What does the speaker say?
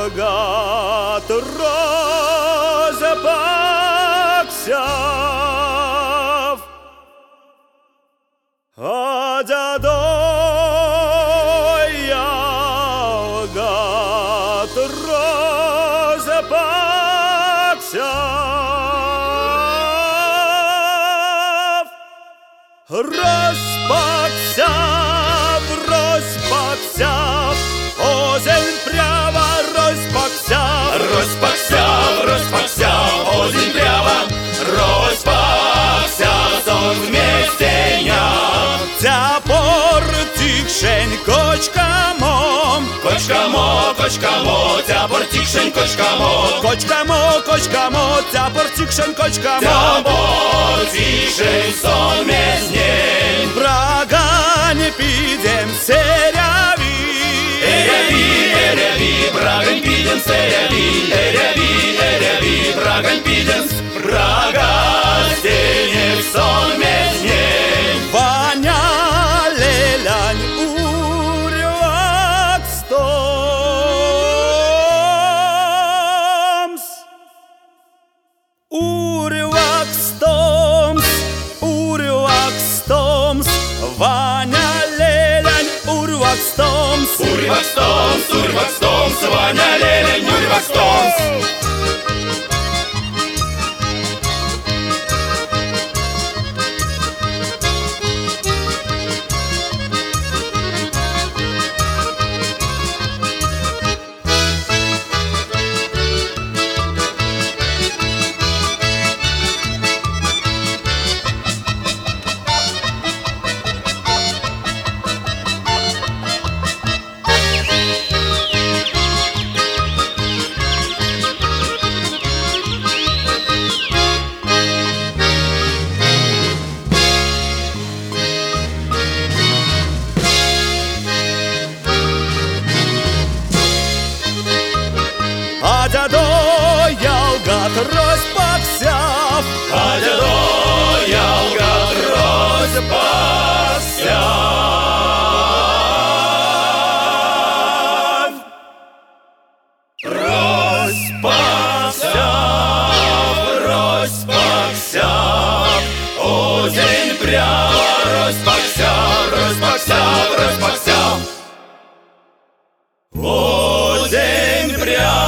гад розпакся, а дядоя гад розпакся, розпакся, озень прява розпакся, розпакся, озень прява розпакся, сон вместення. Цяпор тихшень кочкамо, цяпор тихшень кочкамо, цяпор тихшень кочкамо, цяпор тихшень сон вместень. Брага не підем серяви, Брагань підем серяви, Брагань підем, Брага стенек сон вместень. Ваня лелянь урвак стомс, урвак стомс, Ваня лелянь урвак стомс, Урвак стомс, Ваня лелень, урвак стомс. а дядоя гад розпакся, А дядоя гад розпакся. Розпакся, озень прямо розпакся, озень прямо